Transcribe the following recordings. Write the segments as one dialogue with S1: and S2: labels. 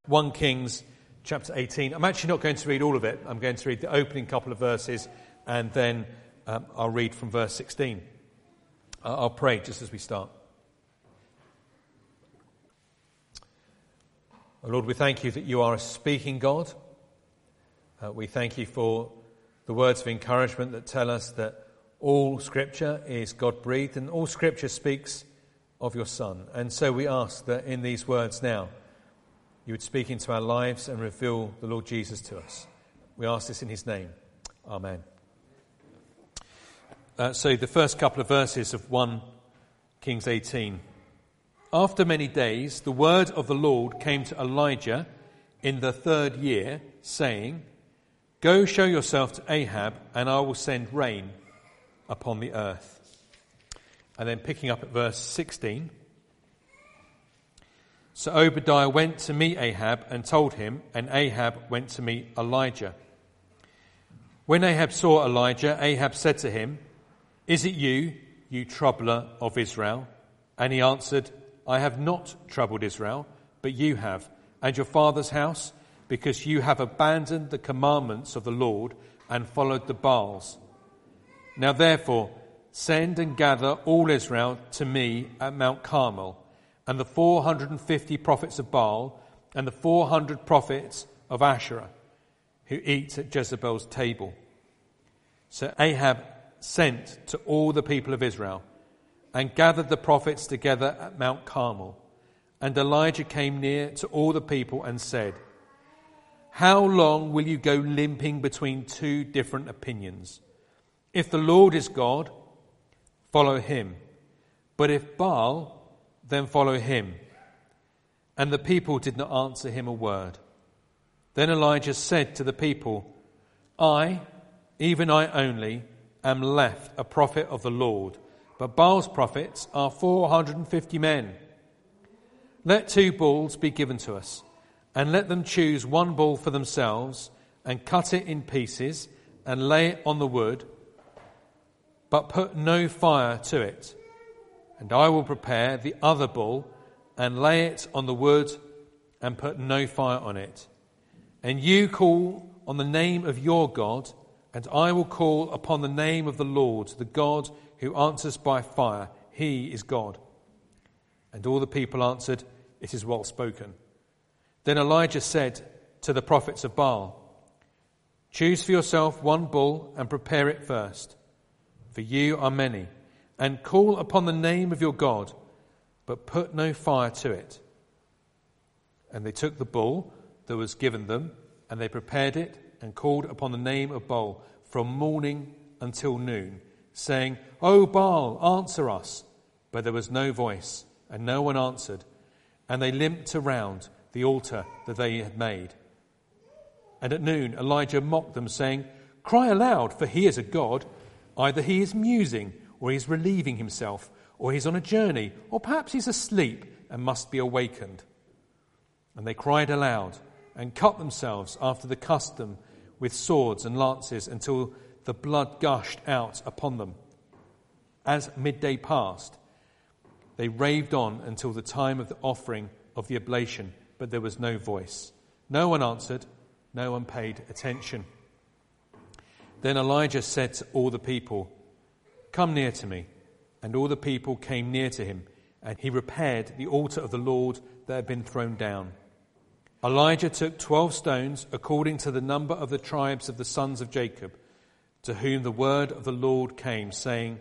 S1: 1 Kings chapter 18. I'm actually not going to read all of it. I'm going to read the opening couple of verses and then I'll read from verse 16. I'll pray just as we start. Oh Lord, we thank you that you are a speaking God. We thank you for the words of encouragement that tell us that all Scripture is God-breathed and all Scripture speaks of your Son. And so we ask that in these words now, you would speak into our lives and reveal the Lord Jesus to us. We ask this in his name. Amen. So the first couple of verses of 1 Kings 18. After many days, the word of the Lord came to Elijah in the 3rd year, saying, "Go show yourself to Ahab, and I will send rain upon the earth." And then picking up at verse 16. So Obadiah went to meet Ahab and told him, and Ahab went to meet Elijah. When Ahab saw Elijah, Ahab said to him, "Is it you, you troubler of Israel?" And he answered, "I have not troubled Israel, but you have, and your father's house, because you have abandoned the commandments of the Lord and followed the Baals. Now therefore, send and gather all Israel to me at Mount Carmel, and the 450 prophets of Baal, and the 400 prophets of Asherah, who eat at Jezebel's table." So Ahab sent to all the people of Israel, and gathered the prophets together at Mount Carmel. And Elijah came near to all the people and said, "How long will you go limping between two different opinions? If the Lord is God, follow him. But if Baal, then follow him." And the people did not answer him a word. Then Elijah said to the people, "I, even I only, am left a prophet of the Lord, but Baal's prophets are 450 men. Let 2 bulls be given to us, and let them choose 1 bull for themselves, and cut it in pieces, and lay it on the wood, but put no fire to it. And I will prepare the other bull, and lay it on the wood, and put no fire on it. And you call on the name of your God, and I will call upon the name of the Lord, the God who answers by fire. He is God." And all the people answered, "It is well spoken." Then Elijah said to the prophets of Baal, "Choose for yourself 1 bull and prepare it first, for you are many, and call upon the name of your God, but put no fire to it." And they took the bull that was given them, and they prepared it and called upon the name of Baal from morning until noon, saying, "O Baal, answer us." But there was no voice, and no one answered, and they limped around the altar that they had made. And at noon Elijah mocked them, saying, "Cry aloud, for he is a god. Either he is musing, or he is relieving himself, or he is on a journey, or perhaps he is asleep and must be awakened." And they cried aloud and cut themselves after the custom with swords and lances until the blood gushed out upon them. As midday passed, they raved on until the time of the offering of the oblation, but there was no voice. No one answered, no one paid attention. Then Elijah said to all the people, "Come near to me." And all the people came near to him, and he repaired the altar of the Lord that had been thrown down. Elijah took 12 stones according to the number of the tribes of the sons of Jacob, to whom the word of the Lord came, saying,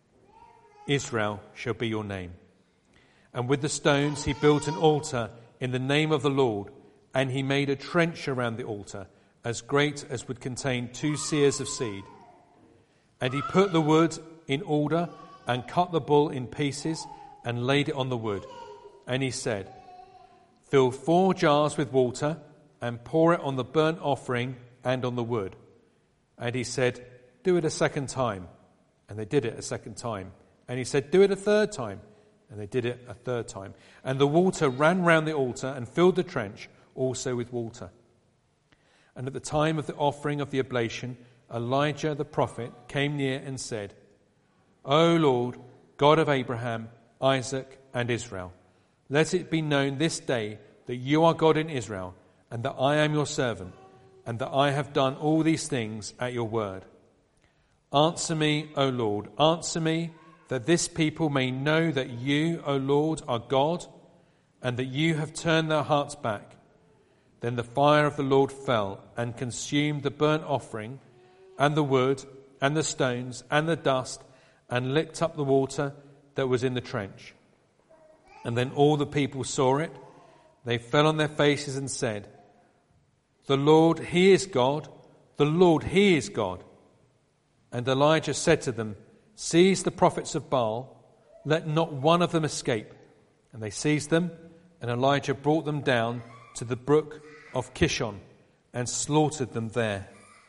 S1: "Israel shall be your name." And with the stones he built an altar in the name of the Lord, and he made a trench around the altar, as great as would contain 2 seahs of seed. And he put the wood in order, and cut the bull in pieces, and laid it on the wood. And he said, "Fill 4 jars with water, and pour it on the burnt offering and on the wood." And he said, "Do it a second time." And they did it a second time. And he said, "Do it a third time." And they did it a third time. And the water ran round the altar and filled the trench also with water. And at the time of the offering of the oblation, Elijah the prophet came near and said, "O Lord, God of Abraham, Isaac, and Israel, let it be known this day that you are God in Israel, and that I am your servant, and that I have done all these things at your word. Answer me, O Lord, answer me, that this people may know that you, O Lord, are God, and that you have turned their hearts back. Then the fire of the Lord fell and consumed the burnt offering, and the wood, and the stones, and the dust, and licked up the water that was in the trench. And then all the people saw it. They fell on their faces and said, "The Lord, he is God. The Lord, he is God." And Elijah said to them, "Seize the prophets of Baal. Let not one of them escape." And they seized them, and Elijah brought them down to the brook of Kishon and slaughtered them there.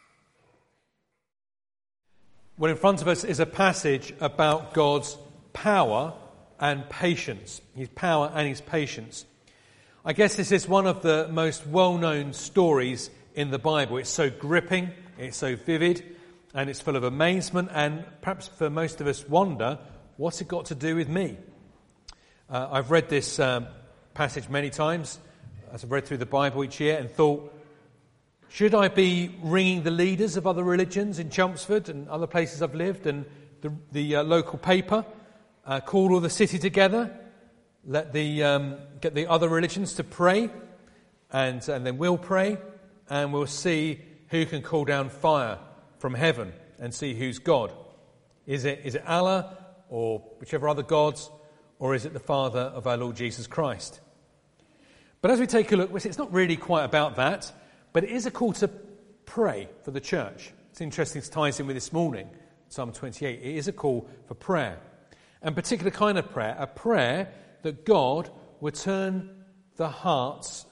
S1: Well, in front of us is a passage about God's power and patience. His power and his patience. I guess this is one of the most well-known stories in the Bible. It's so gripping, it's so vivid, and it's full of amazement, and perhaps for most of us wonder, what's it got to do with me? I've read this passage many times as I've read through the Bible each year and thought, should I be ringing the leaders of other religions in Chelmsford and other places I've lived, and the local paper, call all the city together, let get the other religions to pray, and then we'll pray, and we'll see who can call down fire from heaven and see who's God. Is it Allah or whichever other gods, or is it the Father of our Lord Jesus Christ? But as we take a look, it's not really quite about that, but it is a call to pray for the church. It's interesting, it ties in with this morning, Psalm 28. It is a call for prayer. And a particular kind of prayer, a prayer that God would turn the hearts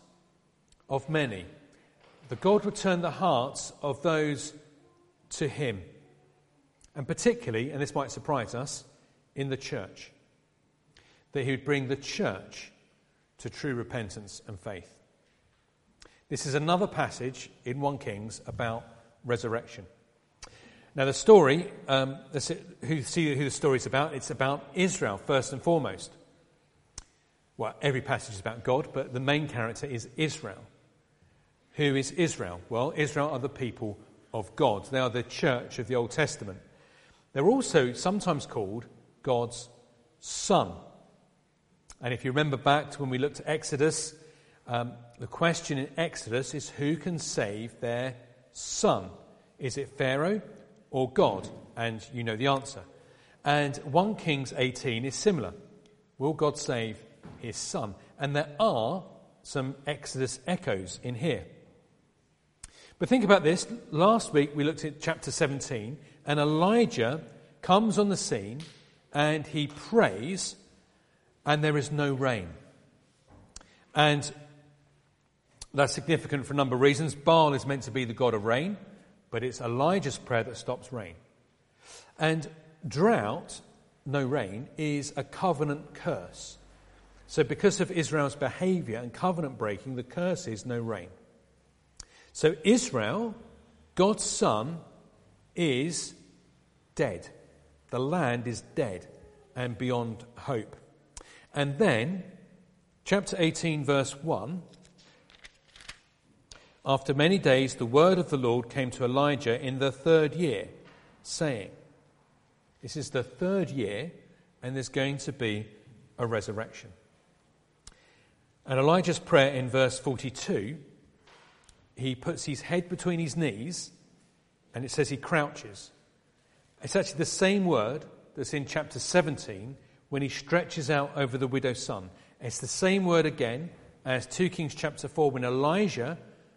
S1: of many. That God would turn the hearts of those to him. And particularly, and this might surprise us, in the church. That he would bring the church to true repentance and faith. This is another passage in 1 Kings about resurrection. Now the story, who the story's about, it's about Israel first and foremost. Well, every passage is about God, but the main character is Israel. Who is Israel? Well, Israel are the people of God. They are the church of the Old Testament. They're also sometimes called God's son. And if you remember back to when we looked at Exodus, the question in Exodus is who can save their son? Is it Pharaoh or God? And you know the answer. And 1 Kings 18 is similar. Will God save his son? And there are some Exodus echoes in here. But think about this. Last week we looked at chapter 17, and Elijah comes on the scene and he prays, and there is no rain. And that's significant for a number of reasons. Baal is meant to be the god of rain, but it's Elijah's prayer that stops rain. And drought, no rain, is a covenant curse. So because of Israel's behavior and covenant breaking, the curse is no rain. So Israel, God's son, is dead. The land is dead and beyond hope. And then, chapter 18, verse 1, after many days the word of the Lord came to Elijah in the 3rd year, saying, this is the 3rd year, and there's going to be a resurrection. And Elijah's prayer in verse 42, he puts his head between his knees, and it says he crouches. It's actually the same word that's in chapter 17 when he stretches out over the widow's son. It's the same word again as 2 Kings chapter 4 when Elisha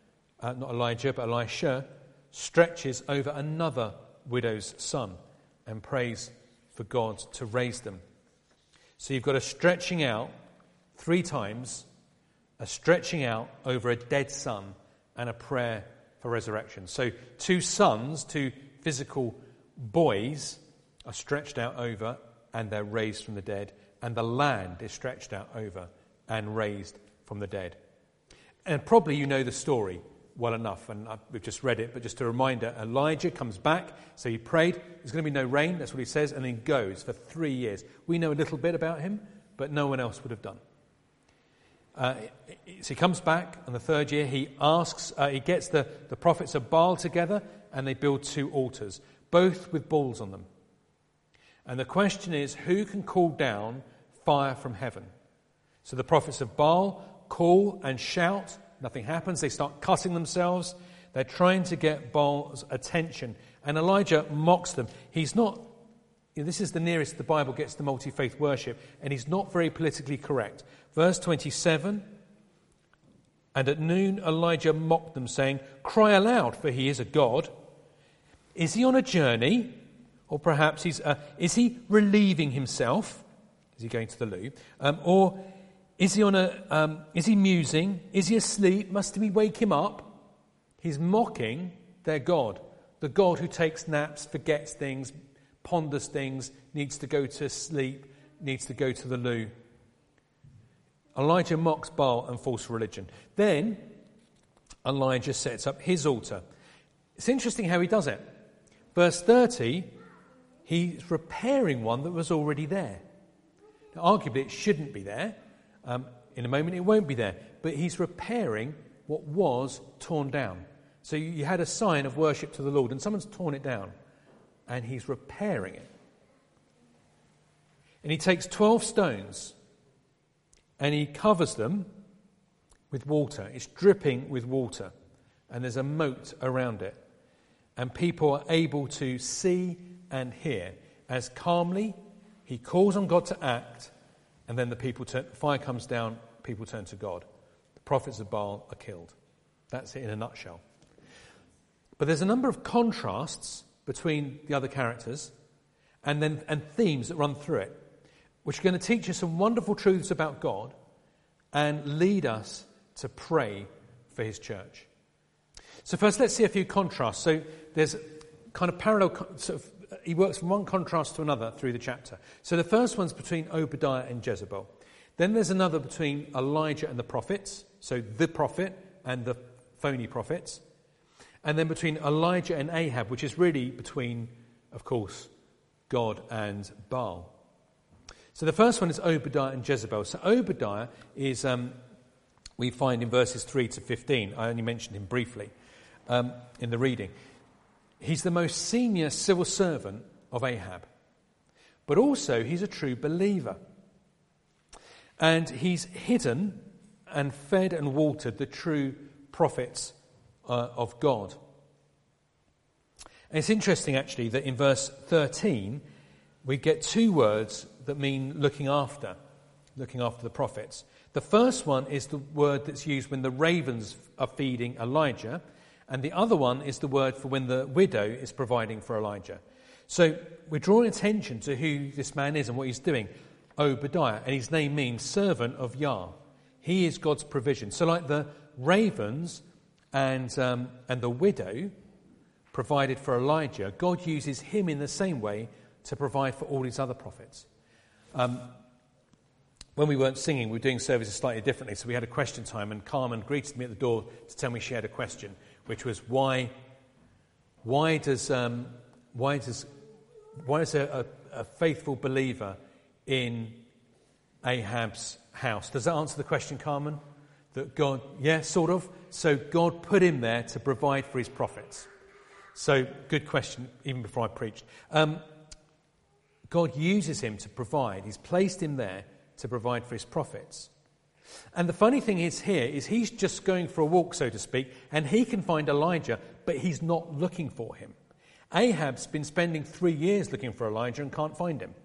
S1: stretches over another widow's son and prays for God to raise them. So you've got a stretching out 3 times, a stretching out over a dead son, and a prayer for resurrection. So 2 sons, 2 physical boys are stretched out over and they're raised from the dead, and the land is stretched out over and raised from the dead. And probably you know the story well enough, and we've just read it, but just a reminder, Elijah comes back, so he prayed, there's going to be no rain, that's what he says, and then goes for 3 years. We know a little bit about him, but no one else would have done. So he comes back on the third year. He gets the prophets of Baal together, and they build 2 altars, both with balls on them. And the question is, who can call down fire from heaven? So the prophets of Baal call and shout. Nothing happens. They start cutting themselves. They're trying to get Baal's attention. And Elijah mocks them. He's not, this is the nearest the Bible gets to multi-faith worship, and he's not very politically correct. Verse 27, and at noon Elijah mocked them, saying, "Cry aloud, for he is a god. Is he on a journey? Or perhaps is he relieving himself? Is he going to the loo? Or is he is he musing? Is he asleep? Must we wake him up?" He's mocking their God, the God who takes naps, forgets things, ponders things, needs to go to sleep, needs to go to the loo. Elijah mocks Baal and false religion. Then Elijah sets up his altar. It's interesting how he does it. Verse 30, he's repairing one that was already there. Now, arguably, it shouldn't be there. In a moment, it won't be there. But he's repairing what was torn down. So you had a sign of worship to the Lord, and someone's torn it down, and he's repairing it. And he takes 12 stones, and he covers them with water. It's dripping with water, and there's a moat around it. And people are able to see and hear as calmly he calls on God to act, and then fire comes down, people turn to God. The prophets of Baal are killed. That's it in a nutshell. But there's a number of contrasts between the other characters and themes that run through it, which are going to teach us some wonderful truths about God and lead us to pray for his church. So first, let's see a few contrasts. So there's kind of parallel, he works from one contrast to another through the chapter. So the first one's between Obadiah and Jezebel. Then there's another between Elijah and the prophets, so the prophet and the phony prophets. And then between Elijah and Ahab, which is really between, of course, God and Baal. So the first one is Obadiah and Jezebel. So Obadiah is, we find in verses 3 to 15. I only mentioned him briefly in the reading. He's the most senior civil servant of Ahab. But also he's a true believer. And he's hidden and fed and watered the true prophets of God. And it's interesting, actually, that in verse 13, we get 2 words that mean looking after the prophets. The first one is the word that's used when the ravens are feeding Elijah, and the other one is the word for when the widow is providing for Elijah. So we're drawing attention to who this man is and what he's doing. Obadiah, and his name means servant of Yah. He is God's provision. So like the ravens and the widow provided for Elijah, God uses him in the same way to provide for all his other prophets. When we weren't singing, we were doing services slightly differently, so we had a question time, and Carmen greeted me at the door to tell me she had a question, which was why does a faithful believer in Ahab's house? Does that answer the question, Carmen? That God, yeah, sort of. So God put him there to provide for his prophets. So good question, even before I preached. God uses him to provide. He's placed him there to provide for his prophets. And the funny thing is here is he's just going for a walk, so to speak, and he can find Elijah, but he's not looking for him. Ahab's been spending 3 years looking for Elijah and can't find him.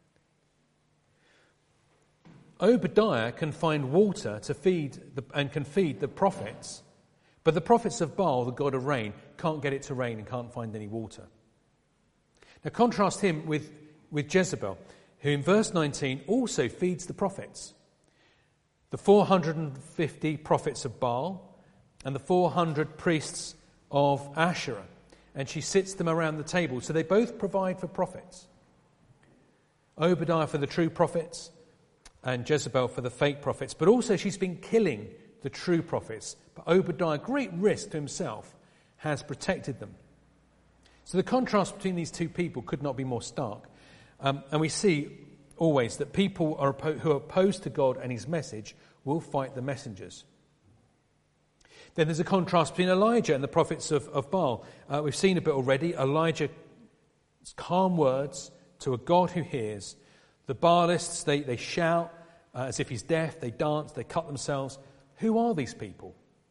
S1: Obadiah can find water to feed and can feed the prophets, but the prophets of Baal, the god of rain, can't get it to rain and can't find any water. Now contrast him with Jezebel, who in verse 19 also feeds the prophets. The 450 prophets of Baal and the 400 priests of Asherah, and she sits them around the table, so they both provide for prophets. Obadiah for the true prophets, and Jezebel for the fake prophets. But also she's been killing the true prophets. But Obadiah, great risk to himself, has protected them. So the contrast between these two people could not be more stark. And we see always, that people who are opposed to God and his message will fight the messengers. Then there's a contrast between Elijah and the prophets of Baal. We've seen a bit already. Elijah's calm words to a God who hears. The Baalists, they shout as if he's deaf. They dance, they cut themselves. Who are these people?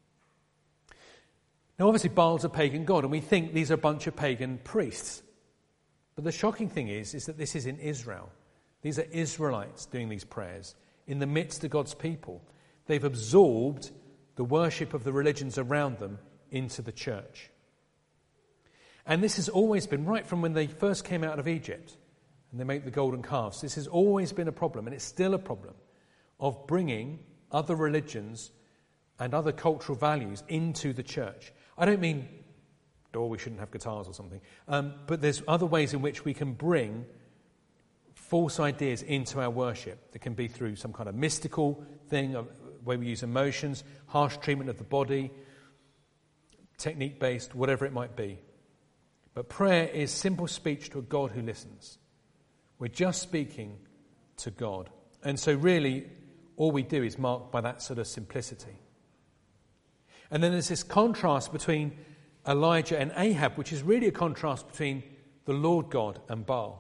S1: Now, obviously, Baal's a pagan god, and we think these are a bunch of pagan priests. But the shocking thing is that this is in Israel. These are Israelites doing these prayers in the midst of God's people. They've absorbed the worship of the religions around them into the church. And this has always been, right from when they first came out of Egypt and they make the golden calves, this has always been a problem, and it's still a problem, of bringing other religions and other cultural values into the church. I don't mean, we shouldn't have guitars or something, but there's other ways in which we can bring false ideas into our worship. It can be through some kind of mystical thing, where we use emotions, harsh treatment of the body, technique-based, whatever it might be. But prayer is simple speech to a God who listens. We're just speaking to God. And so really, all we do is marked by that sort of simplicity. And then there's this contrast between Elijah and Ahab, which is really a contrast between the Lord God and Baal.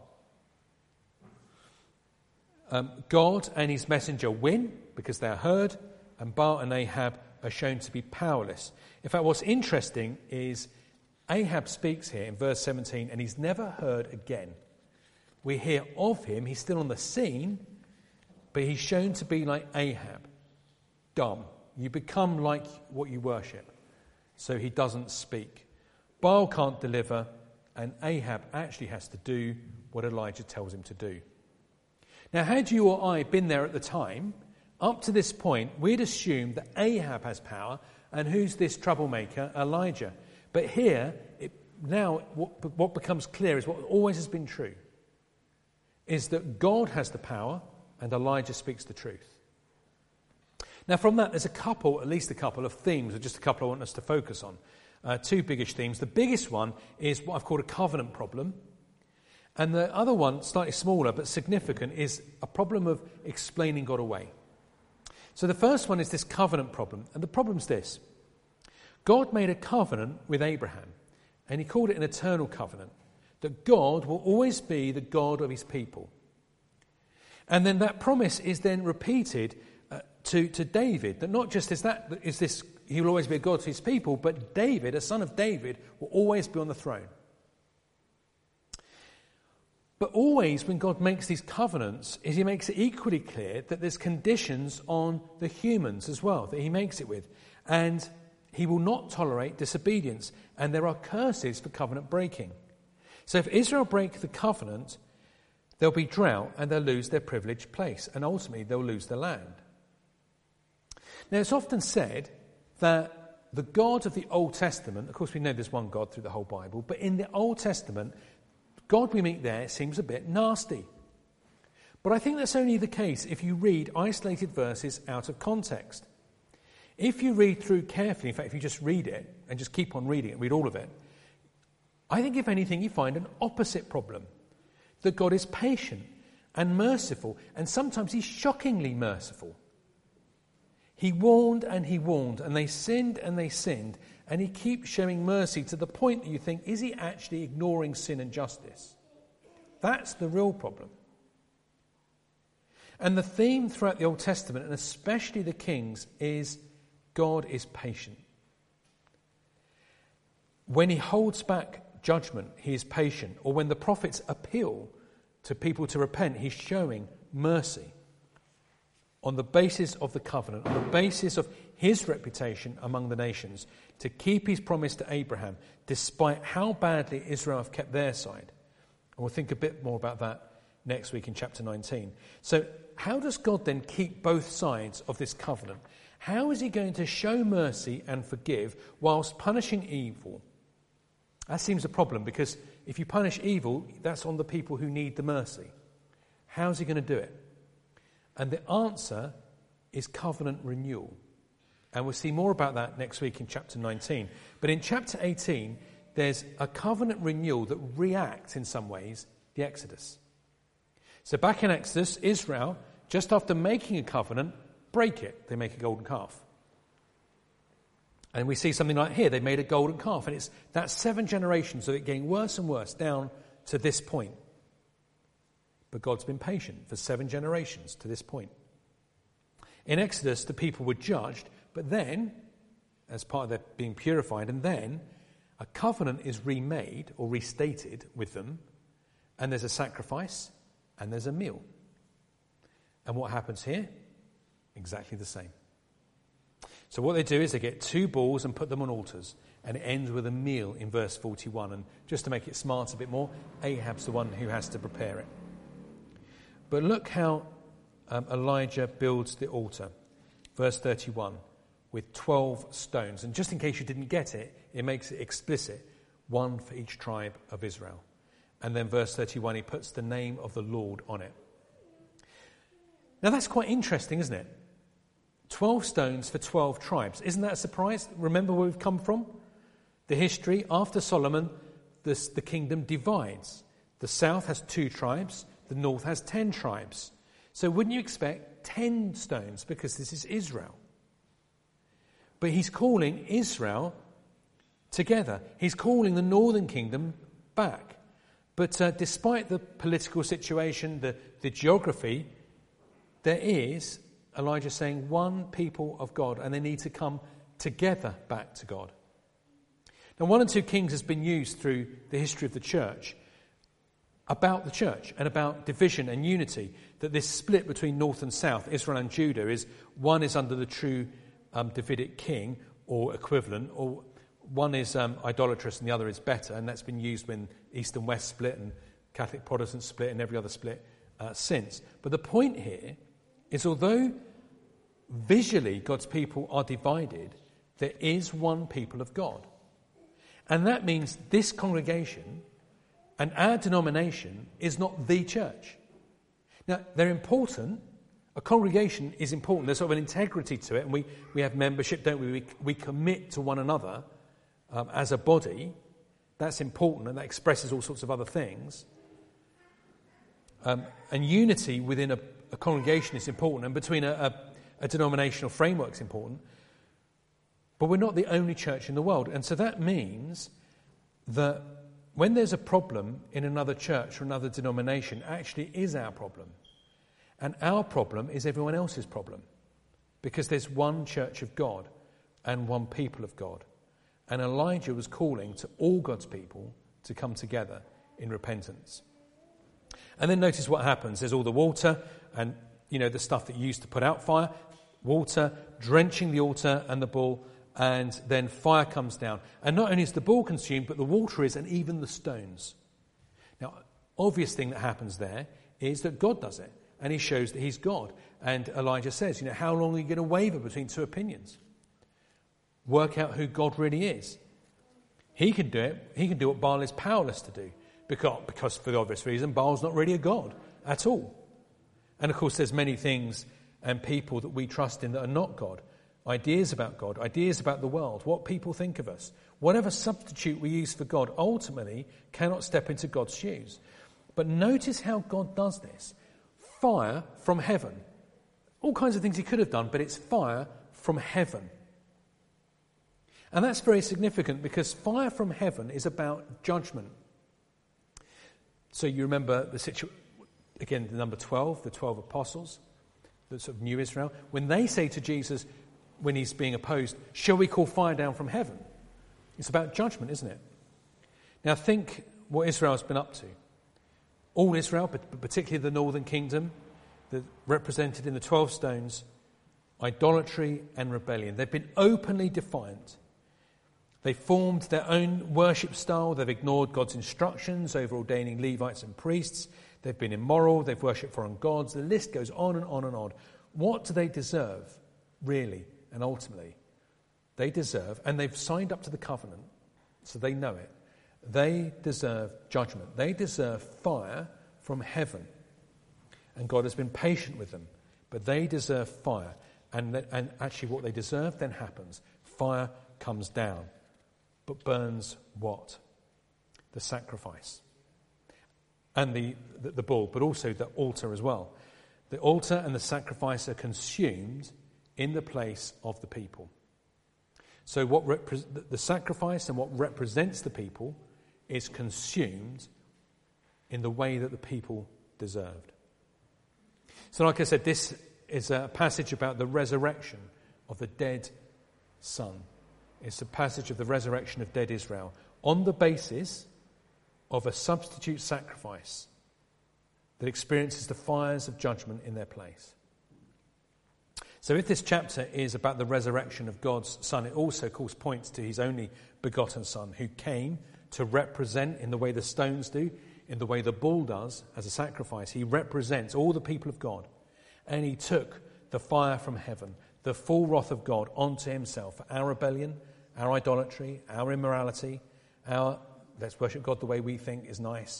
S1: God and his messenger win because they are heard, and Baal and Ahab are shown to be powerless. In fact, what's interesting is Ahab speaks here in verse 17, and he's never heard again. We hear of him, he's still on the scene, but he's shown to be like Ahab, dumb. You become like what you worship. So he doesn't speak. Baal can't deliver, and Ahab actually has to do what Elijah tells him to do. Now, had you or I been there at the time, up to this point, we'd assume that Ahab has power, and who's this troublemaker, Elijah? But here, what becomes clear is what always has been true, is that God has the power, and Elijah speaks the truth. Now, from that, there's at least a couple of themes, or just a couple I want us to focus on. Two biggish themes. The biggest one is what I've called a covenant problem. And the other one, slightly smaller but significant, is a problem of explaining God away. So the first one is this covenant problem. And the problem's this. God made a covenant with Abraham, and he called it an eternal covenant, that God will always be the God of his people. And then that promise is then repeated to David, that not just is this he will always be a God to his people, but David, a son of David, will always be on the throne. But always when God makes these covenants, he makes it equally clear that there's conditions on the humans as well, that he makes it with. And he will not tolerate disobedience, and there are curses for covenant breaking. So if Israel break the covenant, there'll be drought and they'll lose their privileged place, and ultimately they'll lose the land. Now, it's often said that the God of the Old Testament, of course we know there's one God through the whole Bible, but in the Old Testament, God we meet there seems a bit nasty. But I think that's only the case if you read isolated verses out of context. If you read through carefully, in fact, if you just read it and just keep on reading it, read all of it, I think if anything you find an opposite problem, that God is patient and merciful, and sometimes he's shockingly merciful. He warned, and they sinned, and he keeps showing mercy to the point that you think, is he actually ignoring sin and justice? That's the real problem. And the theme throughout the Old Testament, and especially the Kings, is God is patient. When he holds back judgment, he is patient. Or when the prophets appeal to people to repent, he's showing mercy. On the basis of the covenant, on the basis of his reputation among the nations, to keep his promise to Abraham, despite how badly Israel have kept their side. And we'll think a bit more about that next week in chapter 19. So how does God then keep both sides of this covenant? How is he going to show mercy and forgive whilst punishing evil? That seems a problem, because if you punish evil, that's on the people who need the mercy. How's he going to do it? And the answer is covenant renewal. And we'll see more about that next week in chapter 19. But in chapter 18, there's a covenant renewal that reacts in some ways the Exodus. So back in Exodus, Israel, just after making a covenant, break it. They make a golden calf. And we see something like here, they made a golden calf. And that's 7 generations of it getting worse and worse down to this point. But God's been patient for 7 generations to this point. In Exodus, the people were judged, but then, as part of their being purified, and then a covenant is remade or restated with them, and there's a sacrifice, and there's a meal. And what happens here? Exactly the same. So what they do is they get 2 bulls and put them on altars, and it ends with a meal in verse 41. And just to make it smart a bit more, Ahab's the one who has to prepare it. But look how Elijah builds the altar. Verse 31, with 12 stones. And just in case you didn't get it, it makes it explicit, 1 for each tribe of Israel. And then verse 31, he puts the name of the Lord on it. Now that's quite interesting, isn't it? 12 stones for 12 tribes. Isn't that a surprise? Remember where we've come from? The history, after Solomon, the kingdom divides. The south has 2 tribes, the north has 10 tribes. So wouldn't you expect 10 stones, because this is Israel? But he's calling Israel together. He's calling the northern kingdom back. But despite the political situation, the geography, there is, Elijah saying, one people of God, and they need to come together back to God. Now, 1 and 2 Kings has been used through the history of the church about the church and about division and unity, that this split between north and south, Israel and Judah, is one is under the true Davidic king or equivalent, or one is idolatrous and the other is better, and that's been used when East and West split and Catholic Protestant split and every other split since. But the point here is, although visually God's people are divided, there is one people of God. And that means this congregation and our denomination is not the church. Now, they're important. A congregation is important. There's sort of an integrity to it, and we have membership, don't we? We commit to one another as a body. That's important, and that expresses all sorts of other things. And unity within a congregation is important, and between a denominational framework is important. But we're not the only church in the world. And so that means that when there's a problem in another church or another denomination, actually is our problem. And our problem is everyone else's problem. Because there's one church of God and one people of God. And Elijah was calling to all God's people to come together in repentance. And then notice what happens. There's all the water and, the stuff that you used to put out fire. Water drenching the altar and the bull, and then fire comes down. And not only is the bull consumed, but the water is, and even the stones. Now, obvious thing that happens there is that God does it, and he shows that he's God. And Elijah says, how long are you going to waver between 2 opinions? Work out who God really is. He can do it. He can do what Baal is powerless to do, because for the obvious reason, Baal's not really a God at all. And of course, there's many things and people that we trust in that are not God. Ideas about God, ideas about the world, what people think of us. Whatever substitute we use for God ultimately cannot step into God's shoes. But notice how God does this. Fire from heaven. All kinds of things he could have done, but it's fire from heaven. And that's very significant because fire from heaven is about judgment. So you remember the situation, again, the number 12, the 12 apostles, the sort of new Israel. When they say to Jesus, when he's being opposed, shall we call fire down from heaven? It's about judgment, isn't it? Now think what Israel's been up to. All Israel, but particularly the northern kingdom, represented in the 12 stones, idolatry and rebellion. They've been openly defiant. They formed their own worship style. They've ignored God's instructions over ordaining Levites and priests. They've been immoral. They've worshipped foreign gods. The list goes on and on and on. What do they deserve, really? And ultimately, they deserve, and they've signed up to the covenant, so they know it. They deserve judgment. They deserve fire from heaven. And God has been patient with them, but they deserve fire. And actually what they deserve then happens. Fire comes down, but burns what? The sacrifice. and the bull, but also the altar as well. The altar and the sacrifice are consumed in the place of the people. So the sacrifice and what represents the people is consumed in the way that the people deserved. So like I said, this is a passage about the resurrection of the dead son. It's a passage of the resurrection of dead Israel on the basis of a substitute sacrifice that experiences the fires of judgment in their place. So if this chapter is about the resurrection of God's Son, it also, of course, points to his only begotten Son, who came to represent, in the way the stones do, in the way the bull does as a sacrifice. He represents all the people of God, and he took the fire from heaven, the full wrath of God, onto himself for our rebellion, our idolatry, our immorality, our let's worship God the way we think is nice.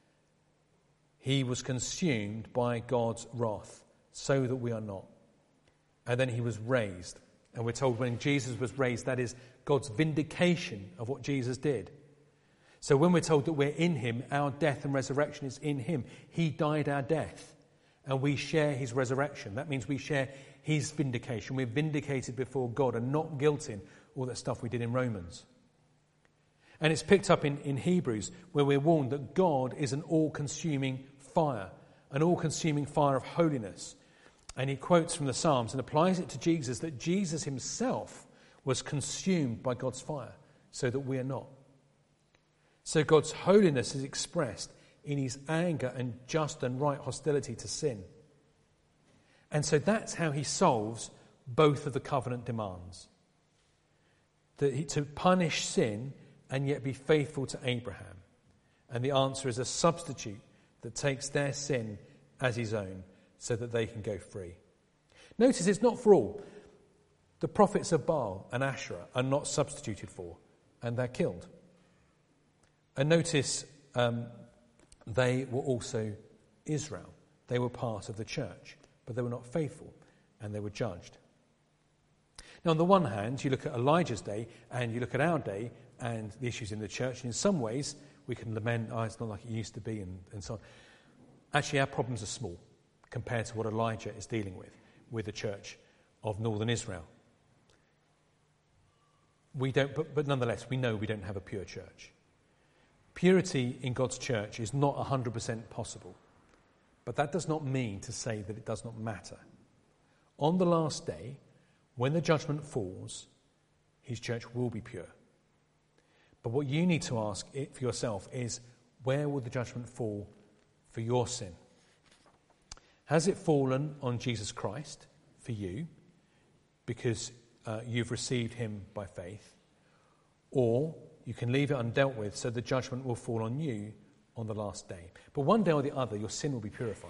S1: He was consumed by God's wrath so that we are not. And then he was raised. And we're told when Jesus was raised, that is God's vindication of what Jesus did. So when we're told that we're in him, our death and resurrection is in him. He died our death, and we share his resurrection. That means we share his vindication. We're vindicated before God and not guilty in all that stuff we did in Romans. And it's picked up in Hebrews, where we're warned that God is an all-consuming fire, an all-consuming fire of holiness. And he quotes from the Psalms and applies it to Jesus, that Jesus himself was consumed by God's fire, so that we are not. So God's holiness is expressed in his anger and just and right hostility to sin. And so that's how he solves both of the covenant demands. To punish sin and yet be faithful to Abraham. And the answer is a substitute that takes their sin as his own so that they can go free. Notice it's not for all. The prophets of Baal and Asherah are not substituted for, and they're killed. And notice they were also Israel. They were part of the church, but they were not faithful, and they were judged. Now, on the one hand, you look at Elijah's day, and you look at our day, and the issues in the church, and in some ways, we can lament, it's not like it used to be, and so on. Actually, our problems are small compared to what Elijah is dealing with the church of northern Israel. We don't, but nonetheless, we know we don't have a pure church. Purity in God's church is not 100% possible, but that does not mean to say that it does not matter. On the last day, when the judgment falls, his church will be pure. But what you need to ask it for yourself is, where will the judgment fall for your sin? Has it fallen on Jesus Christ for you because you've received him by faith? Or you can leave it undealt with so the judgment will fall on you on the last day. But one day or the other, your sin will be purified.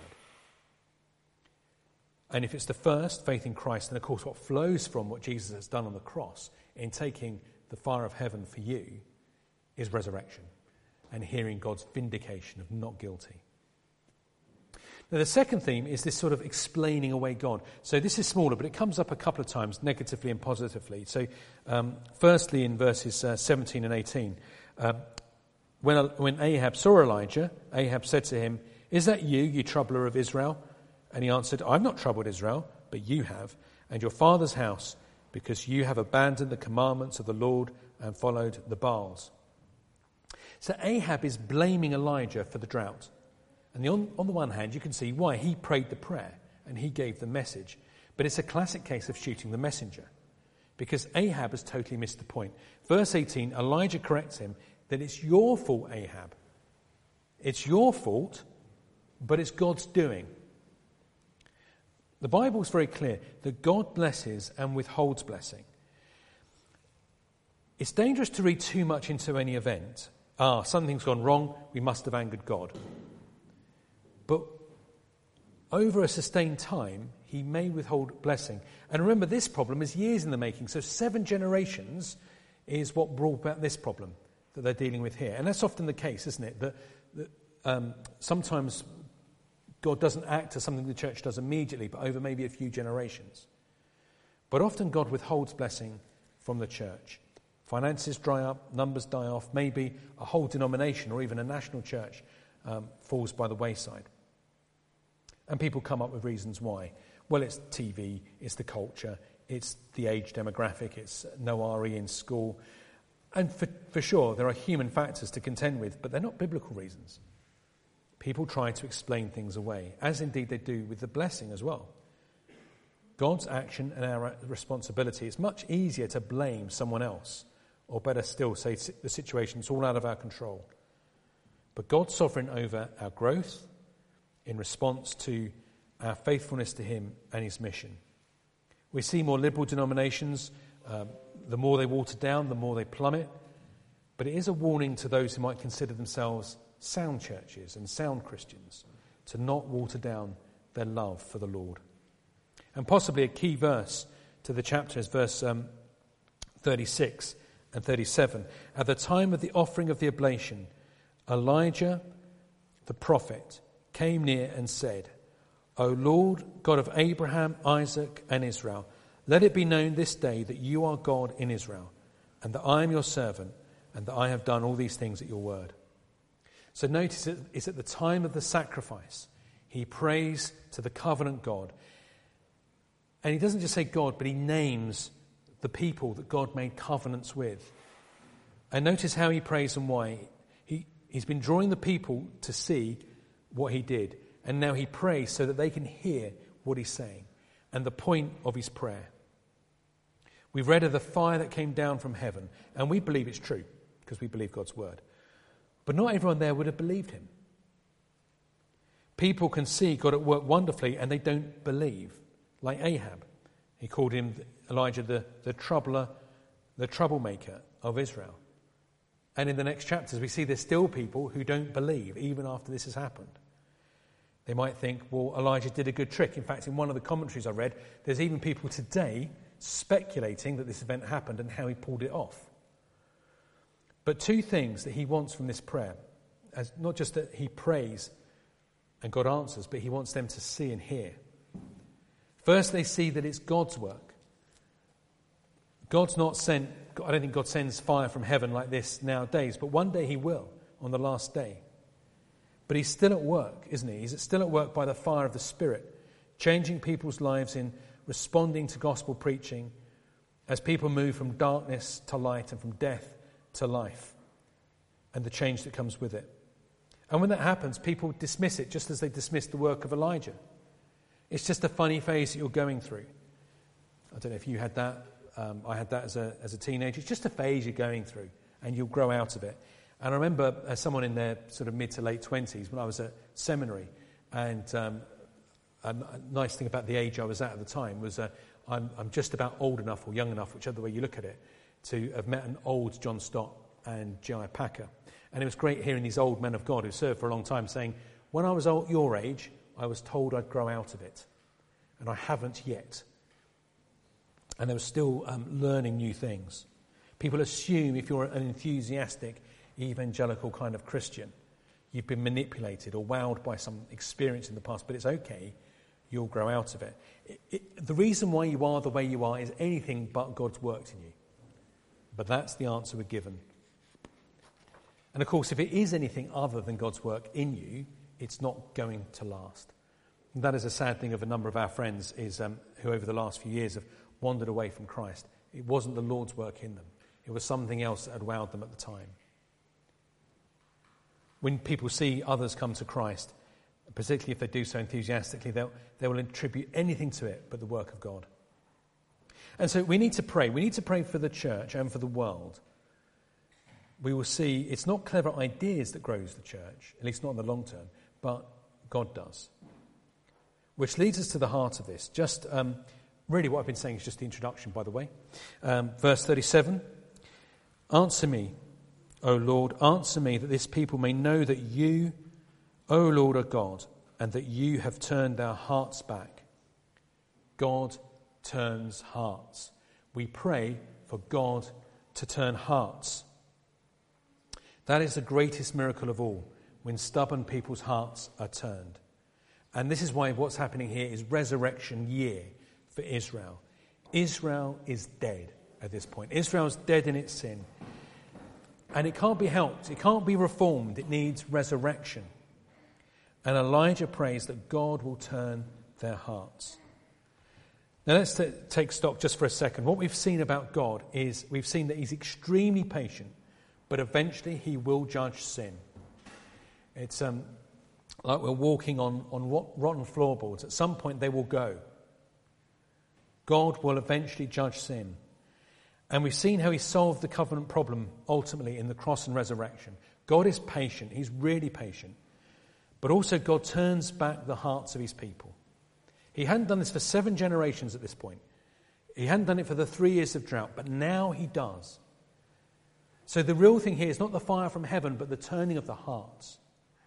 S1: And if it's the first, faith in Christ, then of course what flows from what Jesus has done on the cross in taking the fire of heaven for you is resurrection and hearing God's vindication of not guilty. Now, the second theme is this sort of explaining away God. So this is smaller, but it comes up a couple of times, negatively and positively. So firstly, in verses 17 and 18, when Ahab saw Elijah, Ahab said to him, "Is that you troubler of Israel?" And he answered, "I've not troubled Israel, but you have, and your father's house, because you have abandoned the commandments of the Lord and followed the Baals." So Ahab is blaming Elijah for the drought. And on the one hand, you can see why. He prayed the prayer and he gave the message. But it's a classic case of shooting the messenger, because Ahab has totally missed the point. Verse 18, Elijah corrects him that it's your fault, Ahab. It's your fault, but it's God's doing. The Bible's very clear that God blesses and withholds blessing. It's dangerous to read too much into any event. Something's gone wrong, we must have angered God. But over a sustained time, he may withhold blessing. And remember, this problem is years in the making. So 7 generations is what brought about this problem that they're dealing with here. And that's often the case, isn't it? That sometimes God doesn't act as something the church does immediately, but over maybe a few generations. But often God withholds blessing from the church. Finances dry up, numbers die off, maybe a whole denomination or even a national church falls by the wayside. And people come up with reasons why. Well, it's TV, it's the culture, it's the age demographic, it's no RE in school. And for sure, there are human factors to contend with, but they're not biblical reasons. People try to explain things away, as indeed they do with the blessing as well. God's action and our responsibility. It's much easier to blame someone else, or better still, say the situation's all out of our control. But God's sovereign over our growth in response to our faithfulness to him and his mission. We see more liberal denominations, the more they water down, the more they plummet. But it is a warning to those who might consider themselves sound churches and sound Christians to not water down their love for the Lord. And possibly a key verse to the chapter is verse 36 and 37. At the time of the offering of the oblation, Elijah, the prophet, came near and said, O Lord, God of Abraham, Isaac, and Israel, let it be known this day that you are God in Israel, and that I am your servant, and that I have done all these things at your word. So notice it's at the time of the sacrifice. He prays to the covenant God. And he doesn't just say God, but he names the people that God made covenants with. And notice how he prays and why. He's been drawing the people to see what he did. And now he prays so that they can hear what he's saying and the point of his prayer. We've read of the fire that came down from heaven, and we believe it's true because we believe God's word. But not everyone there would have believed him. People can see God at work wonderfully and they don't believe, like Ahab. He called him, Elijah, the troubler, the troublemaker of Israel. And in the next chapters we see there's still people who don't believe even after this has happened. They might think, well, Elijah did a good trick. In fact, in one of the commentaries I read, there's even people today speculating that this event happened and how he pulled it off. But two things that he wants from this prayer, as not just that he prays and God answers, but he wants them to see and hear. First, they see that it's God's work. God's not sent, I don't think God sends fire from heaven like this nowadays, but one day he will, on the last day. But he's still at work, isn't he? He's still at work by the fire of the Spirit, changing people's lives in responding to gospel preaching as people move from darkness to light and from death to life and the change that comes with it. And when that happens, people dismiss it just as they dismissed the work of Elijah. It's just a funny phase that you're going through. I don't know if you had that. I had that as a teenager. It's just a phase you're going through and you'll grow out of it. And I remember as someone in their sort of mid to late 20s when I was at seminary, and a nice thing about the age I was at the time was I'm just about old enough or young enough, whichever way you look at it, to have met an old John Stott and J.I. Packer. And it was great hearing these old men of God who served for a long time saying, when I was your age, I was told I'd grow out of it. And I haven't yet. And they were still learning new things. People assume if you're an enthusiastic, evangelical kind of Christian, you've been manipulated or wowed by some experience in the past, but it's okay, you'll grow out of it. The reason why you are the way you are is anything but God's worked in you. But that's the answer we're given. And of course, if it is anything other than God's work in you, it's not going to last. And that is a sad thing of a number of our friends is who over the last few years have wandered away from Christ. It wasn't the Lord's work in them. It was something else that had wowed them at the time. When people see others come to Christ, particularly if they do so enthusiastically, they will attribute anything to it but the work of God. And so we need to pray. We need to pray for the church and for the world. We will see it's not clever ideas that grows the church, at least not in the long term, but God does. Which leads us to the heart of this. Just really what I've been saying is just the introduction, by the way. Verse 37, answer me, O Lord, answer me, that this people may know that you, O Lord, are God, and that you have turned our hearts back. God turns hearts. We pray for God to turn hearts. That is the greatest miracle of all, when stubborn people's hearts are turned. And this is why what's happening here is resurrection year for Israel. Israel is dead at this point. Israel's dead in its sin. And it can't be helped. It can't be reformed. It needs resurrection. And Elijah prays that God will turn their hearts. Now let's take stock just for a second. What we've seen about God is we've seen that he's extremely patient, but eventually he will judge sin. It's like we're walking on rotten floorboards. At some point they will go. God will eventually judge sin. And we've seen how he solved the covenant problem ultimately in the cross and resurrection. God is patient. He's really patient. But also God turns back the hearts of his people. He hadn't done this for 7 generations at this point. He hadn't done it for the 3 years of drought, but now he does. So the real thing here is not the fire from heaven, but the turning of the hearts.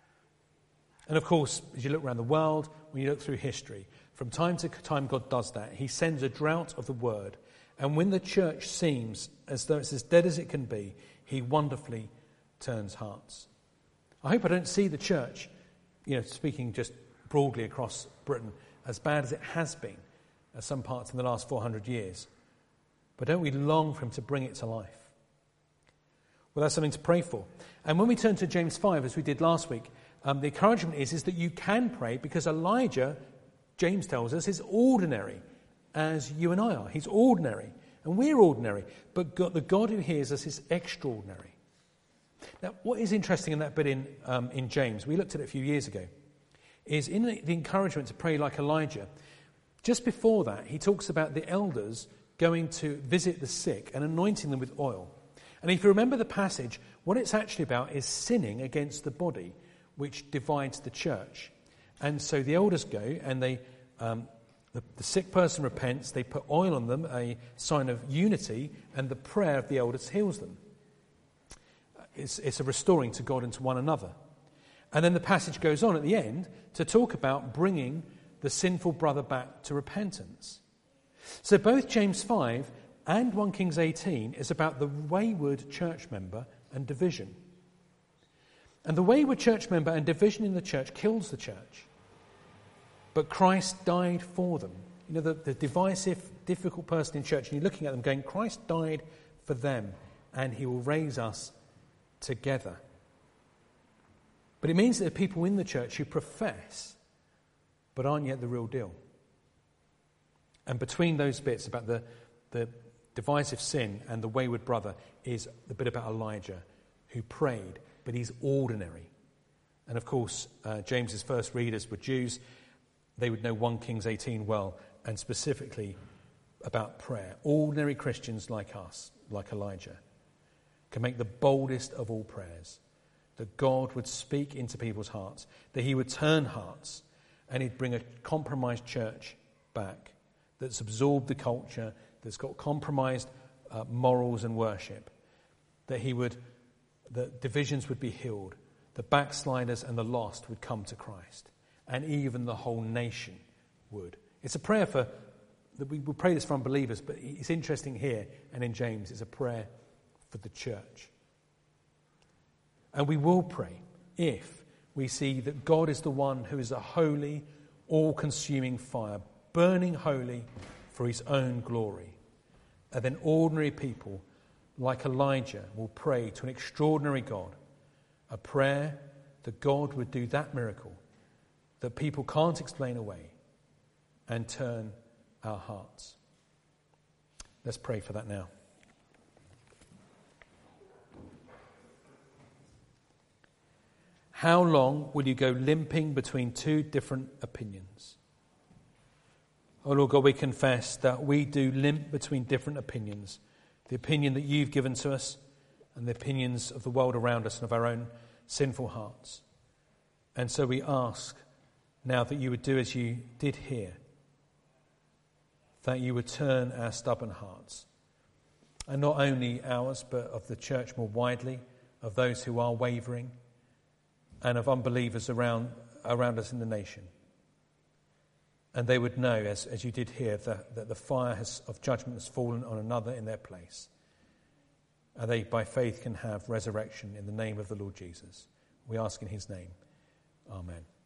S1: And of course, as you look around the world, when you look through history, from time to time God does that. He sends a drought of the word. And when the church seems as though it's as dead as it can be, he wonderfully turns hearts. I hope I don't see the church, speaking just broadly across Britain, as bad as it has been at some parts in the last 400 years. But don't we long for him to bring it to life? Well, that's something to pray for. And when we turn to James 5, as we did last week, the encouragement is that you can pray because Elijah, James tells us, is ordinary as you and I are. He's ordinary and we're ordinary. But God, the God who hears us is extraordinary. Now, what is interesting in that bit in James, we looked at it a few years ago, is in the encouragement to pray like Elijah. Just before that, he talks about the elders going to visit the sick and anointing them with oil. And if you remember the passage, what it's actually about is sinning against the body, which divides the church. And so the elders go and the sick person repents, they put oil on them, a sign of unity, and the prayer of the elders heals them. It's a restoring to God and to one another. And then the passage goes on at the end to talk about bringing the sinful brother back to repentance. So both James 5 and 1 Kings 18 is about the wayward church member and division. And the wayward church member and division in the church kills the church. But Christ died for them. The divisive, difficult person in church, and you're looking at them going, Christ died for them, and he will raise us together. But it means that there are people in the church who profess, but aren't yet the real deal. And between those bits about the divisive sin and the wayward brother is the bit about Elijah, who prayed, but he's ordinary. And of course, James's first readers were Jews. They would know 1 Kings 18 well, and specifically about prayer. Ordinary Christians like us, like Elijah, can make the boldest of all prayers, that God would speak into people's hearts, that he would turn hearts, and he'd bring a compromised church back that's absorbed the culture, that's got compromised morals and worship, that divisions would be healed, the backsliders and the lost would come to Christ, and even the whole nation would. It's a prayer that we will pray this for unbelievers, but it's interesting here and in James, it's a prayer for the church. And we will pray if we see that God is the one who is a holy, all-consuming fire, burning holy for his own glory. And then ordinary people like Elijah will pray to an extraordinary God, a prayer that God would do that miracle that people can't explain away and turn our hearts. Let's pray for that now. How long will you go limping between 2 different opinions? Oh Lord God, we confess that we do limp between different opinions. The opinion that you've given to us and the opinions of the world around us and of our own sinful hearts. And so we ask now that you would do as you did here, that you would turn our stubborn hearts, and not only ours, but of the church more widely, of those who are wavering, and of unbelievers around us in the nation. And they would know, as you did here, that the fire of judgment has fallen on another in their place. And they, by faith, can have resurrection in the name of the Lord Jesus. We ask in his name. Amen.